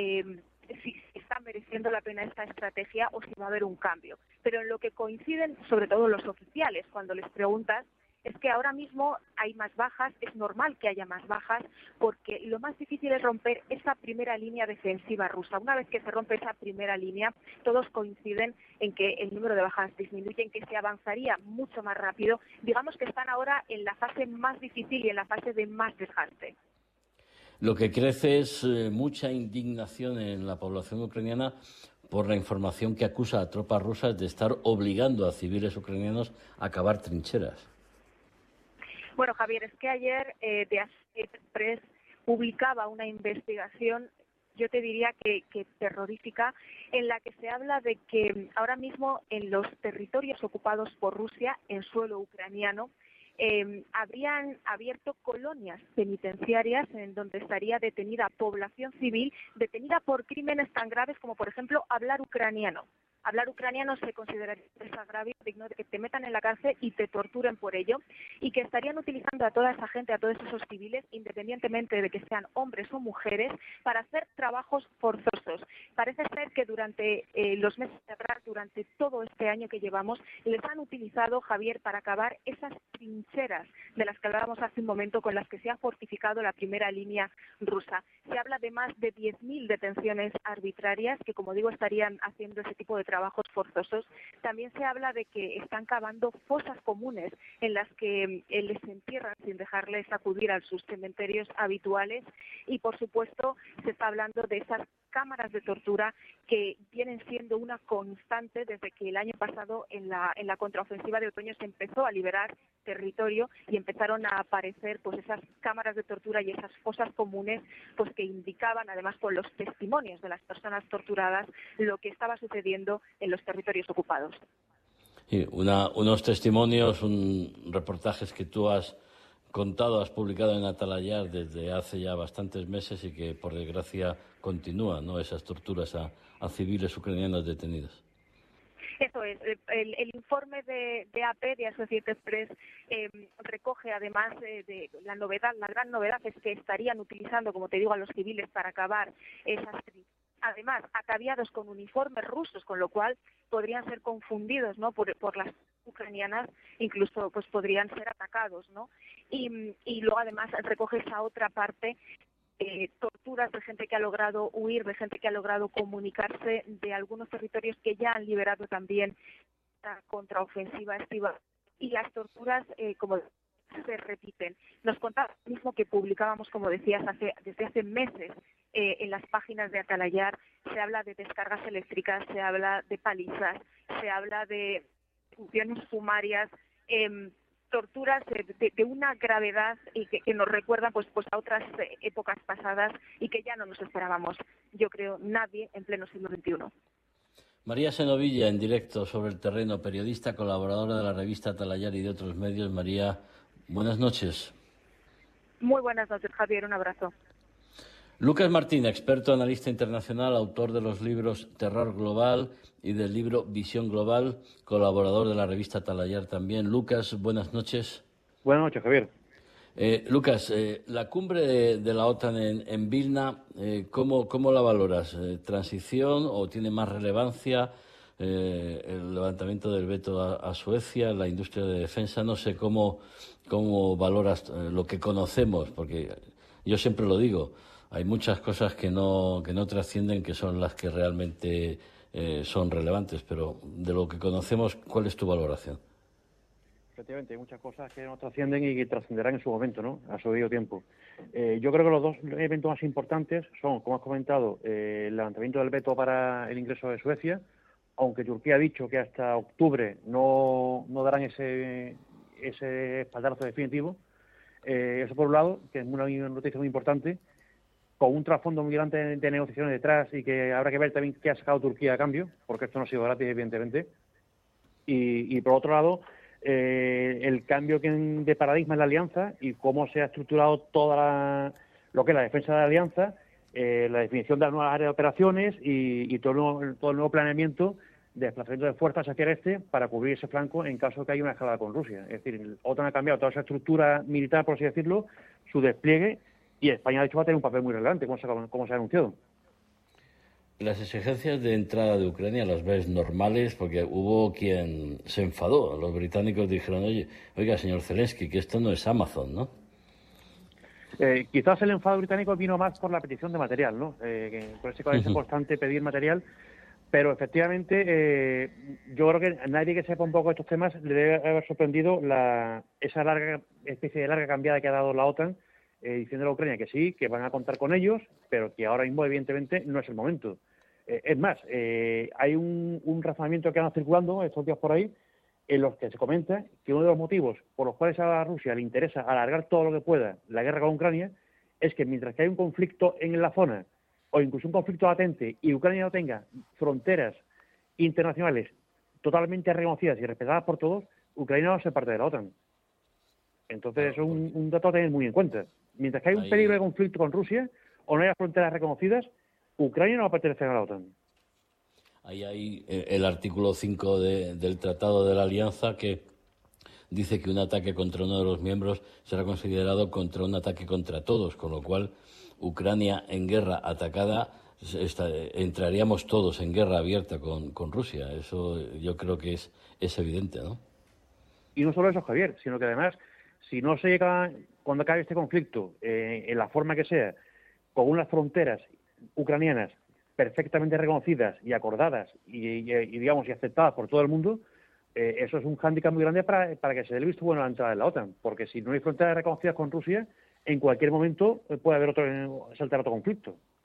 si está mereciendo la pena esta estrategia o si va a haber un cambio. Pero en lo que coinciden, sobre todo los oficiales, cuando les preguntas, es que ahora mismo hay más bajas, es normal que haya más bajas, porque lo más difícil es romper esa primera línea defensiva rusa. Una vez que se rompe esa primera línea, todos coinciden en que el número de bajas disminuye, en que se avanzaría mucho más rápido. Digamos que están ahora en la fase más difícil y en la fase de más desgaste. Lo que crece es mucha indignación en la población ucraniana por la información que acusa a tropas rusas de estar obligando a civiles ucranianos a cavar trincheras. Bueno, Javier, es que ayer The Associated Press publicaba una investigación, yo te diría que terrorífica, en la que se habla de que ahora mismo en los territorios ocupados por Rusia, en suelo ucraniano, habrían abierto colonias penitenciarias en donde estaría detenida población civil, detenida por crímenes tan graves como, por ejemplo, hablar ucraniano. Hablar ucraniano se consideraría desagravio, digno de que te metan en la cárcel y te torturen por ello, y que estarían utilizando a toda esa gente, a todos esos civiles, independientemente de que sean hombres o mujeres, para hacer trabajos forzosos. Parece ser que durante los meses de atrás, durante todo este año que llevamos, les han utilizado, Javier, para cavar esas trincheras de las que hablábamos hace un momento, con las que se ha fortificado la primera línea rusa. Se habla de más de 10.000 detenciones arbitrarias que, como digo, estarían haciendo ese tipo de trabajos forzosos. También se habla de que están cavando fosas comunes en las que les entierran sin dejarles acudir a sus cementerios habituales, y por supuesto se está hablando de esas cámaras de tortura que vienen siendo una constante desde que el año pasado en la contraofensiva de otoño se empezó a liberar territorio y empezaron a aparecer pues esas cámaras de tortura y esas fosas comunes pues que indicaban, además con los testimonios de las personas torturadas, lo que estaba sucediendo en los territorios ocupados. Sí, unos testimonios, reportajes que tú has contado, has publicado en Atalayar desde hace ya bastantes meses y que por desgracia continúan, ¿no?, esas torturas a civiles ucranianos detenidos. Eso es, el informe de AP, de Associated Press, recoge además de la novedad, la gran novedad es que estarían utilizando, como te digo, a los civiles para acabar esas además ataviados con uniformes rusos, con lo cual podrían ser confundidos, ¿no?, por las ucranianas, incluso pues podrían ser atacados, ¿no? Y luego además recoge esa otra parte, torturas de gente que ha logrado huir, de gente que ha logrado comunicarse de algunos territorios que ya han liberado también la contraofensiva estiva, y las torturas como se repiten. Nos contaba lo mismo que publicábamos, como decías, desde hace meses en las páginas de Atalayar. Se habla de descargas eléctricas, se habla de palizas, se habla de ejecuciones sumarias, torturas de una gravedad y que nos recuerdan pues a otras épocas pasadas y que ya no nos esperábamos, yo creo, nadie en pleno siglo XXI. María Senovilla, en directo sobre el terreno, periodista, colaboradora de la revista Atalayar y de otros medios. María, buenas noches. Muy buenas noches, Javier, un abrazo. Lucas Martín, experto analista internacional, autor de los libros Terror Global y del libro Visión Global, colaborador de la revista Atalayar también. Lucas, buenas noches. Buenas noches, Javier. Lucas, la cumbre de la OTAN en Vilna, ¿cómo la valoras? ¿Transición o tiene más relevancia el levantamiento del veto a Suecia, la industria de defensa? No sé cómo valoras lo que conocemos, porque yo siempre lo digo, hay muchas cosas que no trascienden, que son las que realmente son relevantes, pero de lo que conocemos, ¿cuál es tu valoración? Efectivamente, hay muchas cosas que no trascienden y que trascenderán en su momento, ¿no?, a su debido tiempo. Yo creo que los dos eventos más importantes son, como has comentado, el levantamiento del veto para el ingreso de Suecia, aunque Turquía ha dicho que hasta octubre no darán ese espaldarazo definitivo. Eso por un lado, que es una noticia muy importante, con un trasfondo muy grande de negociaciones detrás y que habrá que ver también qué ha sacado Turquía a cambio, porque esto no ha sido gratis, evidentemente. Y por otro lado, el cambio de paradigma en la alianza y cómo se ha estructurado lo que es la defensa de la alianza, la definición de las nuevas áreas de operaciones y todo el nuevo planeamiento de desplazamiento de fuerzas hacia el este para cubrir ese flanco en caso de que haya una escalada con Rusia. Es decir, OTAN ha cambiado toda esa estructura militar, por así decirlo, su despliegue, y España, de hecho, va a tener un papel muy relevante, como se ha anunciado. Las exigencias de entrada de Ucrania las ves normales, porque hubo quien se enfadó. Los británicos dijeron, oiga, señor Zelensky, que esto no es Amazon, ¿no? Quizás el enfado británico vino más por la petición de material, ¿no? Por ese constante pedir material, pero efectivamente yo creo que a nadie que sepa un poco estos temas le debe haber sorprendido esa especie de larga cambiada que ha dado la OTAN, diciendo a la Ucrania que sí, que van a contar con ellos, pero que ahora mismo, evidentemente, no es el momento. Es más, hay un razonamiento que anda circulando estos días por ahí, en los que se comenta que uno de los motivos por los cuales a Rusia le interesa alargar todo lo que pueda la guerra con Ucrania es que mientras que hay un conflicto en la zona, o incluso un conflicto latente, y Ucrania no tenga fronteras internacionales totalmente reconocidas y respetadas por todos, Ucrania no va a ser parte de la OTAN. Entonces eso es un dato a tener muy en cuenta. Mientras que hay un peligro de conflicto con Rusia o no haya fronteras reconocidas, Ucrania no va a pertenecer a la OTAN. Ahí hay el artículo 5 del Tratado de la Alianza que dice que un ataque contra uno de los miembros será considerado contra un ataque contra todos, con lo cual Ucrania en guerra atacada, entraríamos todos en guerra abierta con Rusia. Eso yo creo que es evidente, ¿no? Y no solo eso, Javier, sino que además, si no se llega, cuando acabe este conflicto, en la forma que sea, con unas fronteras ucranianas perfectamente reconocidas y acordadas y digamos, y aceptadas por todo el mundo, eso es un hándicap muy grande para que se dé el visto bueno a la entrada de la OTAN, porque si no hay fronteras reconocidas con Rusia, en cualquier momento puede haber saltar otro conflicto.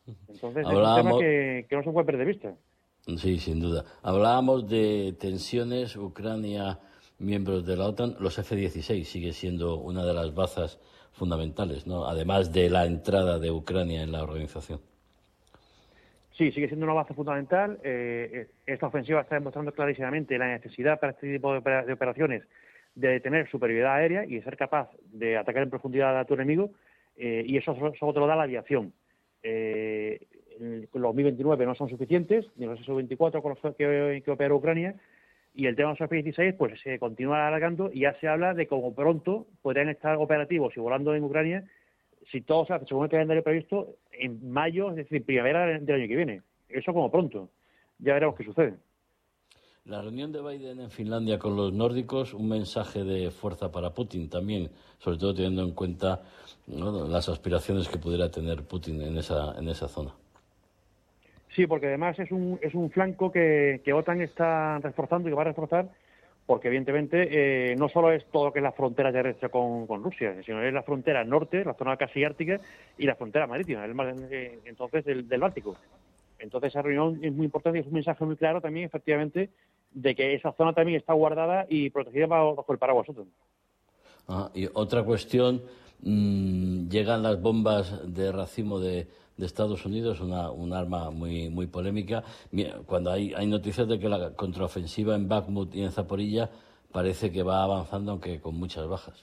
Entonces es un tema que no se puede perder de vista. Sí, sin duda. Hablábamos de tensiones, Ucrania, miembros de la OTAN, los F-16 sigue siendo una de las bazas fundamentales, ¿no? Además de la entrada de Ucrania en la organización. Sí, sigue siendo una base fundamental. Esta ofensiva está demostrando clarísimamente la necesidad para este tipo de operaciones de tener superioridad aérea y de ser capaz de atacar en profundidad a tu enemigo, y eso solo te lo da la aviación. Los Mi-29 no son suficientes, ni los Su-24 con los que opera Ucrania, y el tema de los F-16 pues se continúa alargando y ya se habla de cómo pronto podrían estar operativos y volando en Ucrania, si todo se hace según el calendario previsto, en mayo, es decir, primavera del año que viene. Eso como pronto. Ya veremos qué sucede. La reunión de Biden en Finlandia con los nórdicos, un mensaje de fuerza para Putin también, sobre todo teniendo en cuenta, ¿no?, las aspiraciones que pudiera tener Putin en esa zona. Sí, porque además es un flanco que OTAN está reforzando y que va a reforzar, porque evidentemente no solo es todo lo que es la frontera terrestre con Rusia, sino es la frontera norte, la zona casi ártica, y la frontera marítima, entonces del Báltico. Entonces esa reunión es muy importante y es un mensaje muy claro también, efectivamente, de que esa zona también está guardada y protegida bajo el paraguas OTAN. Y otra cuestión, llegan las bombas de racimo de Estados Unidos, un arma muy polémica. Cuando hay noticias de que la contraofensiva en Bakhmut y en Zaporilla parece que va avanzando, aunque con muchas bajas.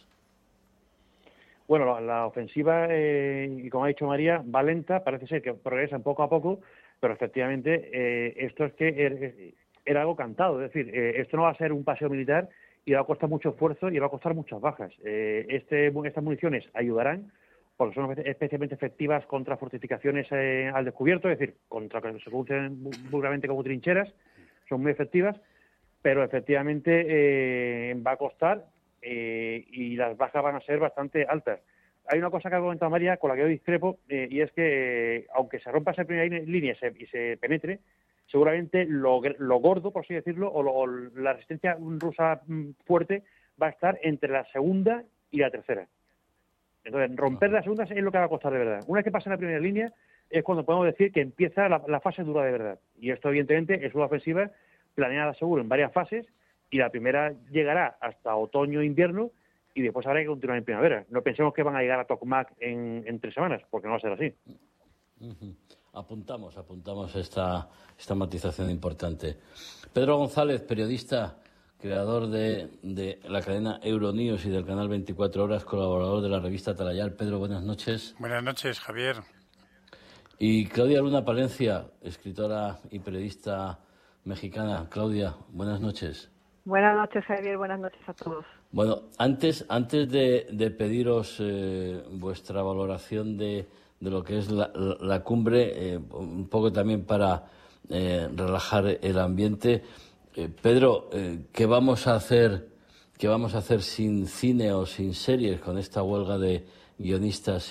Bueno, la ofensiva, y como ha dicho María, va lenta, parece ser que progresan poco a poco, pero efectivamente esto es que era algo cantado, es decir, esto no va a ser un paseo militar y va a costar mucho esfuerzo y va a costar muchas bajas. Estas municiones ayudarán, porque son especialmente efectivas contra fortificaciones al descubierto, es decir, contra lo que se conocen vulgarmente como trincheras, son muy efectivas, pero efectivamente va a costar y las bajas van a ser bastante altas. Hay una cosa que ha comentado María con la que yo discrepo, y es que aunque se rompa esa primera línea y se penetre, seguramente lo gordo, por así decirlo, o la resistencia rusa fuerte va a estar entre la segunda y la tercera. Entonces, romper la segunda es lo que va a costar de verdad. Una vez que pasa la primera línea es cuando podemos decir que empieza la fase dura de verdad. Y esto, evidentemente, es una ofensiva planeada, seguro, en varias fases, y la primera llegará hasta otoño-invierno, y después habrá que continuar en primavera. No pensemos que van a llegar a Tokmak en 3 semanas, porque no va a ser así. Apuntamos esta matización importante. Pedro González, periodista, creador de la cadena Euronews y del canal 24 Horas, colaborador de la revista Talayal. Pedro, buenas noches. Buenas noches, Javier. Y Claudia Luna Palencia, escritora y periodista mexicana. Claudia, buenas noches. Buenas noches, Javier. Buenas noches a todos. Bueno, antes de pediros vuestra valoración de lo que es la cumbre, un poco también para relajar el ambiente, Pedro, ¿qué vamos a hacer sin cine o sin series con esta huelga de guionistas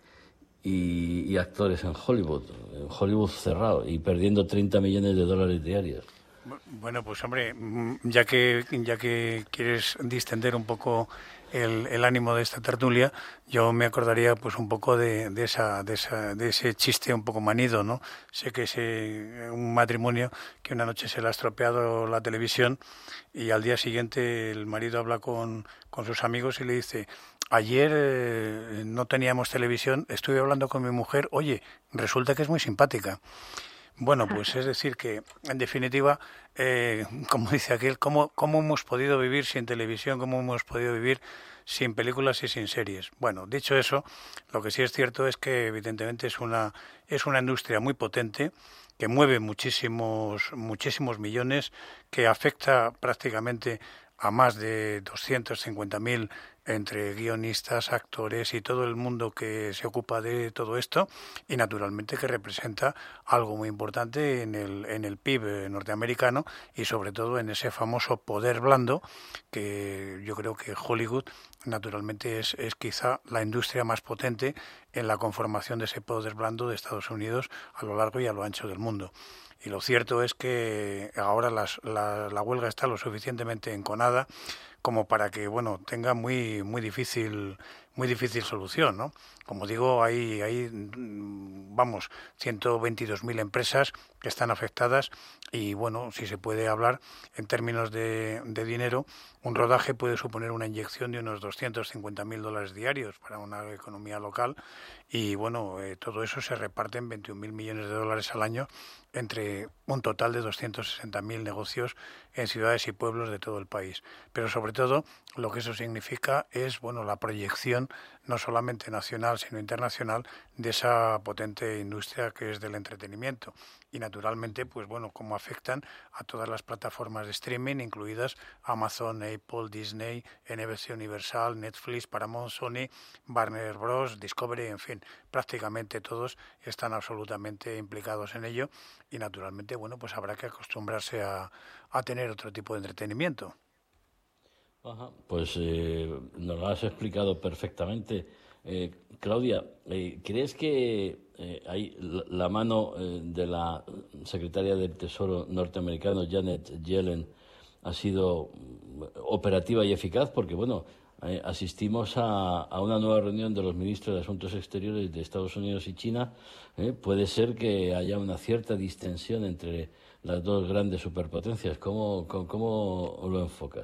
y actores en Hollywood cerrado y perdiendo $30 millones diarios? Bueno, pues hombre, ya que quieres distender un poco el ánimo de esta tertulia, yo me acordaría pues un poco de ese chiste un poco manido, ¿no? Sé que es un matrimonio que una noche se le ha estropeado la televisión y al día siguiente el marido habla con sus amigos y le dice: ayer no teníamos televisión, estuve hablando con mi mujer, oye, resulta que es muy simpática. Bueno, pues es decir que, en definitiva, como dice aquel, ¿cómo hemos podido vivir sin televisión? ¿Cómo hemos podido vivir sin películas y sin series? Bueno, dicho eso, lo que sí es cierto es que, evidentemente, es una industria muy potente, que mueve muchísimos millones, que afecta prácticamente a más de 250.000 entre guionistas, actores y todo el mundo que se ocupa de todo esto, y naturalmente que representa algo muy importante en el PIB norteamericano y sobre todo en ese famoso poder blando que yo creo que Hollywood naturalmente es quizá la industria más potente en la conformación de ese poder blando de Estados Unidos a lo largo y a lo ancho del mundo. Y lo cierto es que ahora la huelga está lo suficientemente enconada como para que, bueno, tenga muy difícil solución, ¿no? Como digo, hay 122.000 empresas que están afectadas y, bueno, si se puede hablar en términos de dinero, un rodaje puede suponer una inyección de unos $250.000 diarios para una economía local y, bueno, todo eso se reparte en $21.000 millones al año entre un total de 260.000 negocios en ciudades y pueblos de todo el país. Pero sobre todo lo que eso significa es, bueno, la proyección no solamente nacional sino internacional de esa potente industria que es del entretenimiento y naturalmente, pues bueno, cómo afectan a todas las plataformas de streaming, incluidas Amazon, Apple, Disney, NBC Universal, Netflix, Paramount, Sony, Warner Bros, Discovery, en fin, prácticamente todos están absolutamente implicados en ello y naturalmente, bueno, pues habrá que acostumbrarse a tener otro tipo de entretenimiento. Ajá, pues nos lo has explicado perfectamente. Claudia, ¿crees que hay la mano de la secretaria del Tesoro norteamericano, Janet Yellen, ha sido operativa y eficaz? Porque, bueno, asistimos a una nueva reunión de los ministros de Asuntos Exteriores de Estados Unidos y China. Puede ser que haya una cierta distensión entre las dos grandes superpotencias. ¿Cómo lo enfocas?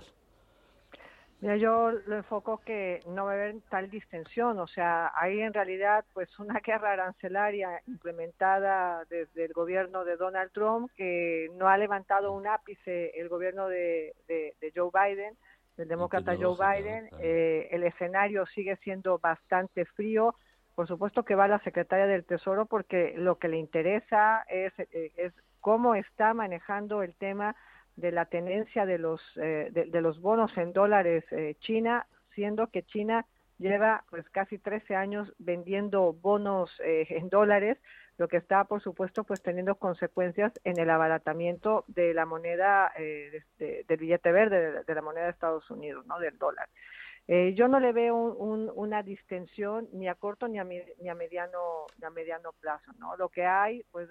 Mira, yo lo enfoco que no va a haber tal distensión, o sea, hay en realidad pues una guerra arancelaria implementada desde el gobierno de Donald Trump que no ha levantado un ápice el gobierno de Joe Biden, del demócrata Joe Biden. El escenario sigue siendo bastante frío. Por supuesto que va la secretaria del Tesoro porque lo que le interesa es cómo está manejando el tema de la tenencia de los bonos en dólares China, siendo que China lleva pues casi 13 años vendiendo bonos en dólares, lo que está por supuesto pues teniendo consecuencias en el abaratamiento de la moneda del billete verde, de la moneda de Estados Unidos, ¿no? Del dólar. Yo no le veo una distensión ni a corto ni a mediano plazo, ¿no? Lo que hay pues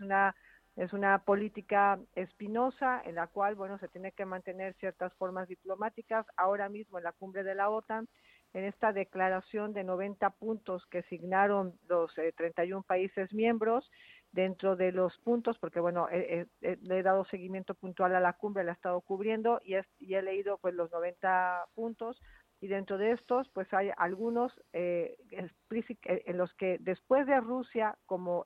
es una política espinosa en la cual, bueno, se tiene que mantener ciertas formas diplomáticas. Ahora mismo en la cumbre de la OTAN, en esta declaración de 90 puntos que signaron los 31 países miembros, dentro de los puntos, porque bueno, le he dado seguimiento puntual a la cumbre, la he estado cubriendo y he leído pues los 90 puntos y dentro de estos pues hay algunos en los que después de Rusia como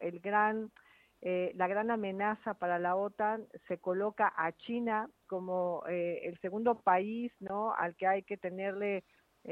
la gran amenaza para la OTAN se coloca a China como el segundo país, ¿no? Al que hay que tenerle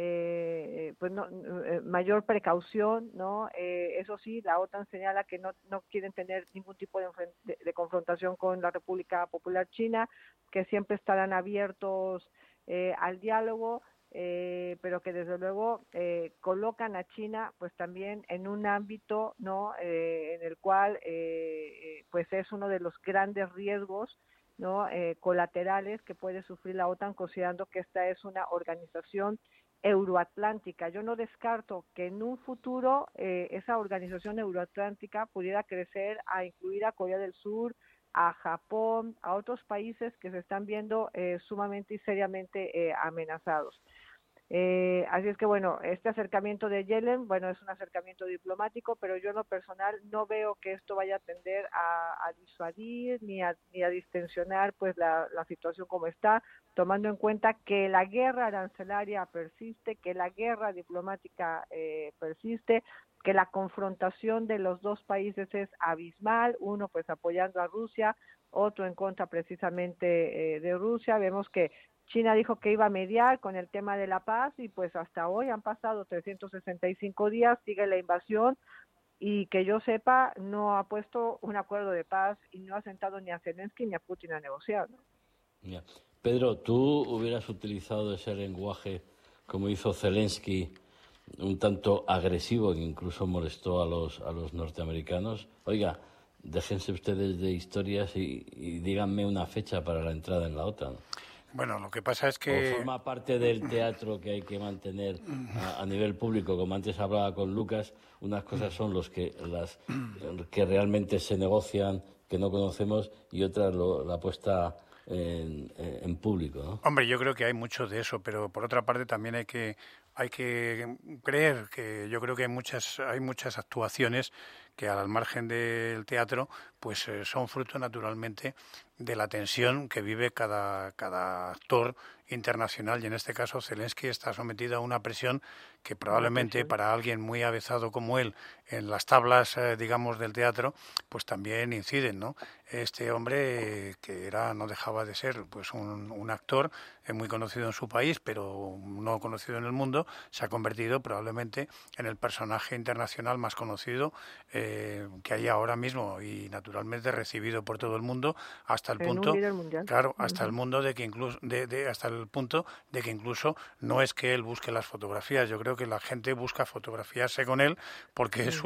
mayor precaución, ¿no? Eso sí, la OTAN señala que no quieren tener ningún tipo de confrontación con la República Popular China, que siempre estarán abiertos al diálogo. Pero que desde luego colocan a China pues también en un ámbito, ¿no? En el cual pues es uno de los grandes riesgos, ¿no? Colaterales que puede sufrir la OTAN, considerando que esta es una organización euroatlántica. Yo no descarto que en un futuro esa organización euroatlántica pudiera crecer a incluir a Corea del Sur, a Japón, a otros países que se están viendo sumamente y seriamente amenazados. Así es que, bueno, este acercamiento de Yellen, bueno, es un acercamiento diplomático, pero yo en lo personal no veo que esto vaya a tender a disuadir ni a distensionar pues la situación como está, tomando en cuenta que la guerra arancelaria persiste, que la guerra diplomática persiste, que la confrontación de los dos países es abismal, uno pues apoyando a Rusia, otro en contra precisamente de Rusia. Vemos que China dijo que iba a mediar con el tema de la paz y pues hasta hoy han pasado 365 días, sigue la invasión y que yo sepa no ha puesto un acuerdo de paz y no ha sentado ni a Zelensky ni a Putin a negociar, ¿no? Yeah. Pedro, ¿tú hubieras utilizado ese lenguaje como hizo Zelensky, un tanto agresivo que incluso molestó a los norteamericanos? Oiga, déjense ustedes de historias y díganme una fecha para la entrada en la OTAN. Bueno, lo que pasa es que... O forma parte del teatro que hay que mantener a nivel público. Como antes hablaba con Lucas, unas cosas son las que realmente se negocian, que no conocemos, y otras la puesta en público, ¿no? Hombre, yo creo que hay mucho de eso, pero por otra parte también hay que creer que yo creo que hay muchas actuaciones que al margen del teatro pues son fruto naturalmente de la tensión que vive cada actor internacional, y en este caso Zelensky está sometido a una presión que probablemente para alguien muy avezado como él en las tablas, digamos, del teatro, pues también inciden, ¿no? Este hombre que no dejaba de ser pues un actor muy conocido en su país, pero no conocido en el mundo, se ha convertido probablemente en el personaje internacional más conocido que hay ahora mismo, y naturalmente recibido por todo el mundo, hasta el punto, claro, hasta el mundo de que incluso hasta el punto de que incluso no es que él busque las fotografías. Yo creo que la gente busca fotografiarse con él porque es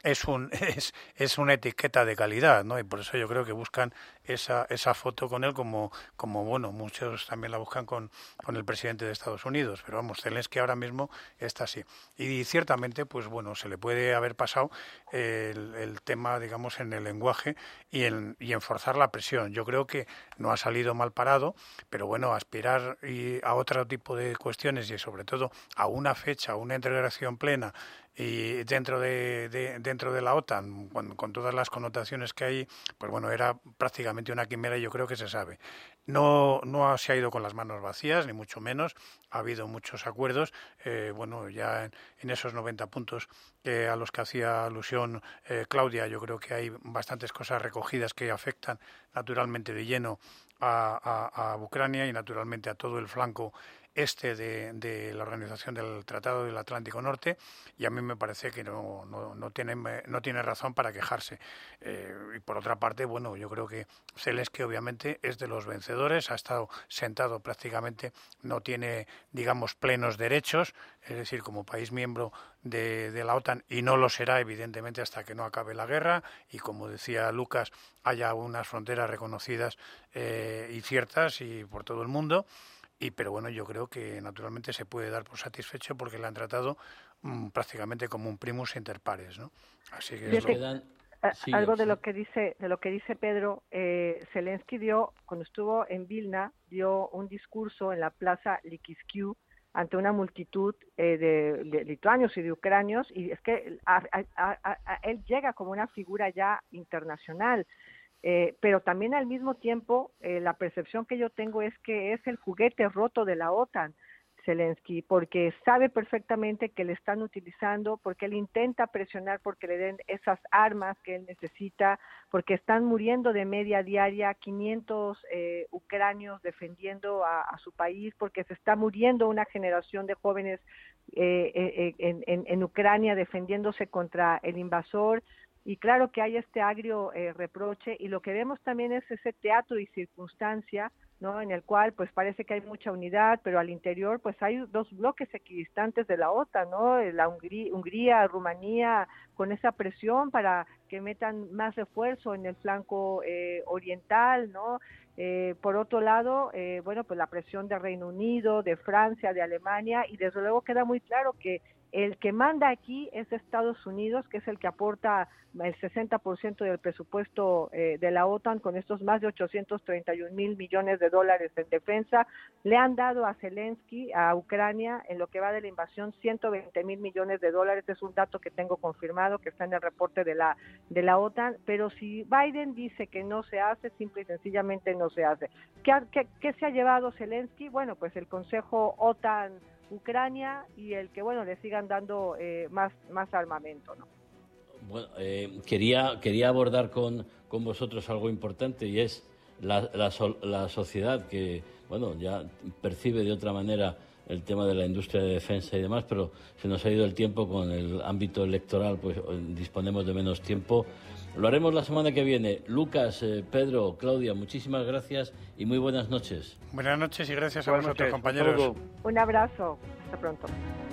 una etiqueta de calidad, ¿no? Y por eso yo creo que buscan esa foto con él como bueno, muchos también la buscan con el presidente de Estados Unidos, pero vamos, Zelensky ahora mismo está así. Y ciertamente, pues bueno, se le puede haber pasado el tema, digamos, en el lenguaje y en forzar la presión. Yo creo que no ha salido mal parado, pero bueno, aspirar a otro tipo de cuestiones y sobre todo a una fecha, a una integración plena y dentro de la OTAN, con todas las connotaciones que hay, pues bueno, era prácticamente una quimera, y yo creo que se sabe. No se ha ido con las manos vacías, ni mucho menos. Ha habido muchos acuerdos, bueno, ya en esos 90 puntos a los que hacía alusión Claudia, yo creo que hay bastantes cosas recogidas que afectan naturalmente de lleno a Ucrania y naturalmente a todo el flanco este de la Organización del Tratado del Atlántico Norte, y a mí me parece que no tiene razón para quejarse. Y por otra parte, bueno, yo creo que Zelensky obviamente es de los vencedores, ha estado sentado prácticamente, no tiene, digamos, plenos derechos, es decir, como país miembro de la OTAN, y no lo será evidentemente hasta que no acabe la guerra y, como decía Lucas, haya unas fronteras reconocidas y ciertas y por todo el mundo. Pero bueno, yo creo que naturalmente se puede dar por satisfecho porque le han tratado prácticamente como un primus inter pares, ¿no? Así que algo de lo que dice Pedro, Zelensky cuando estuvo en Vilna, dio un discurso en la plaza Lykiskiu ante una multitud de lituanos y de ucranios, y es que él llega como una figura ya internacional. Pero también al mismo tiempo la percepción que yo tengo es que es el juguete roto de la OTAN, Zelensky, porque sabe perfectamente que le están utilizando, porque él intenta presionar porque le den esas armas que él necesita, porque están muriendo de media diaria 500 ucranios defendiendo a su país, porque se está muriendo una generación de jóvenes en Ucrania defendiéndose contra el invasor. Y claro que hay este agrio reproche, y lo que vemos también es ese teatro y circunstancia, ¿no? En el cual pues parece que hay mucha unidad, pero al interior pues hay dos bloques equidistantes de la OTAN, ¿no? La Hungría, Rumanía, con esa presión para que metan más refuerzo en el flanco oriental, ¿no? Por otro lado, bueno, pues la presión de Reino Unido, de Francia, de Alemania, y desde luego queda muy claro que el que manda aquí es Estados Unidos, que es el que aporta el 60% del presupuesto de la OTAN, con estos más de 831,000 millones de dólares en defensa. Le han dado a Zelensky, a Ucrania, en lo que va de la invasión, 120,000 millones de dólares. Es un dato que tengo confirmado, que está en el reporte de la OTAN. Pero si Biden dice que no se hace, simple y sencillamente no se hace. ¿Qué se ha llevado Zelensky? Bueno, pues el Consejo OTAN Ucrania, y el que, bueno, le sigan dando más armamento, ¿no? Bueno, quería abordar con vosotros algo importante, y es la sociedad que, bueno, ya percibe de otra manera el tema de la industria de defensa y demás, pero se nos ha ido el tiempo con el ámbito electoral, pues disponemos de menos tiempo. Lo haremos la semana que viene. Lucas, Pedro, Claudia, muchísimas gracias y muy buenas noches. Buenas noches y gracias a vosotros, compañeros. Un abrazo. Hasta pronto.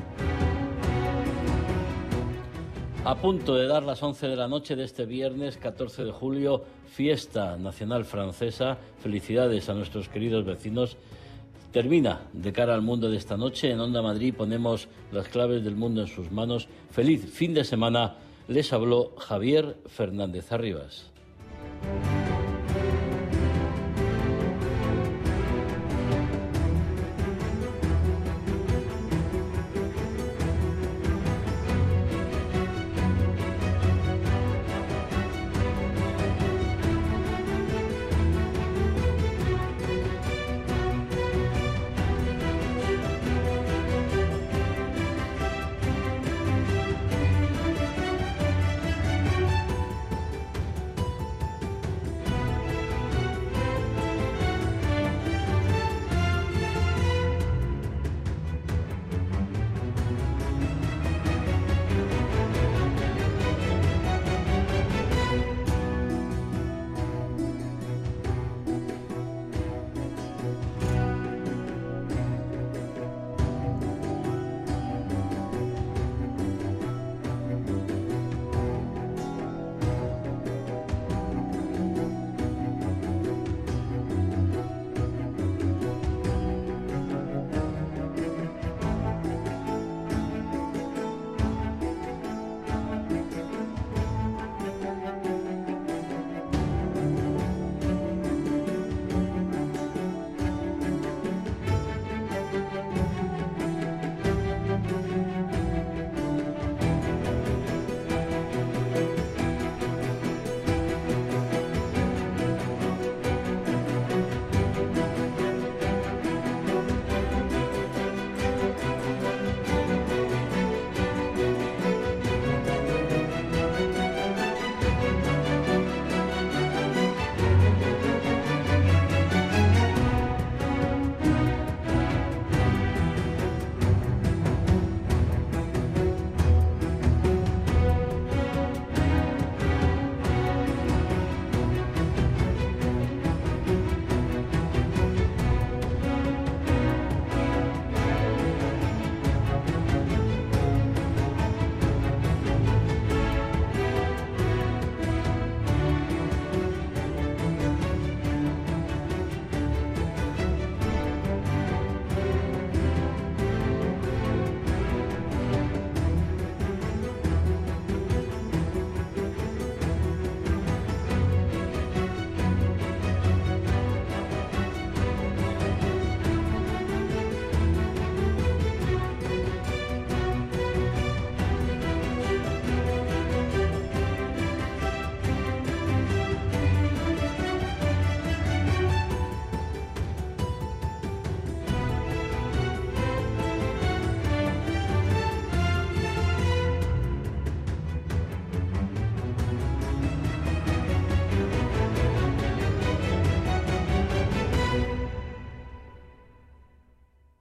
A punto de dar las 11 de la noche de este viernes 14 de julio, fiesta nacional francesa. Felicidades a nuestros queridos vecinos. Termina De cara al mundo de esta noche. En Onda Madrid ponemos las claves del mundo en sus manos. Feliz fin de semana. Les habló Javier Fernández Arribas.